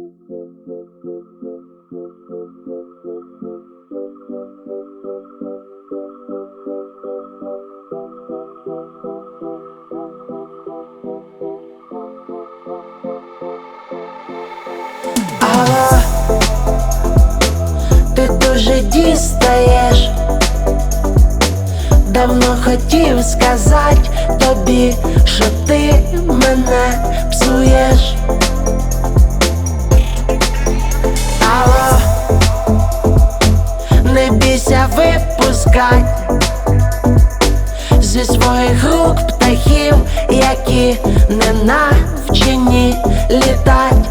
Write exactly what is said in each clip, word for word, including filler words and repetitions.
Алло, ти дуже дістаєш. Давно хотів сказать тобі, що ти мене псуєш. Алло, не бійся випускать зі своїх рук птахів, які не навчені літать.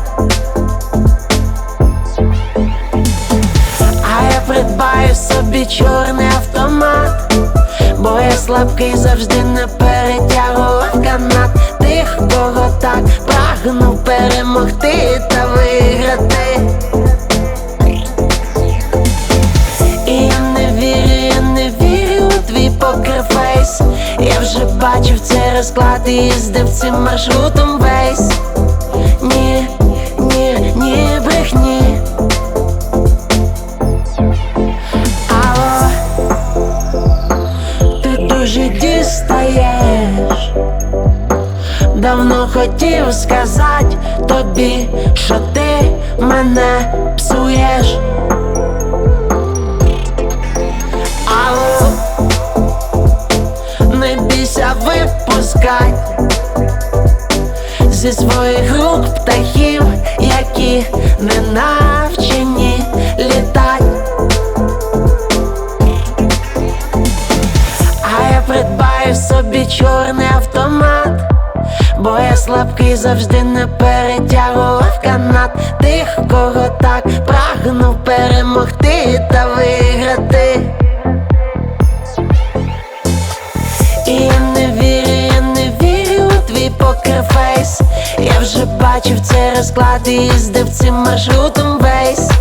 А я придбаю собі чорний автомат, бо я слабкий, завжди не перетягував канат. Тих, кого так прагнув перемогти та виграти. І я не вірю, я не вірю у твій покерфейс. Я вже бачив цей розклад і їздив цим маршрутом весь. Ні, ні, ні, брехні. Алло, ти дуже дістаєш. Давно хотів сказать тобі, що ти мене псуєш. Алло, не бійся випускать зі своїх рук птахів, які не навчені літать. А я придбаю собі чорний автомат, бо я слабкий, завжди не перетягував канат. Тих, кого так прагнув перемогти та виграти. І я не вірю, я не вірю у твій покерфейс. Я вже бачив цей розклад і їздив цим маршрутом весь.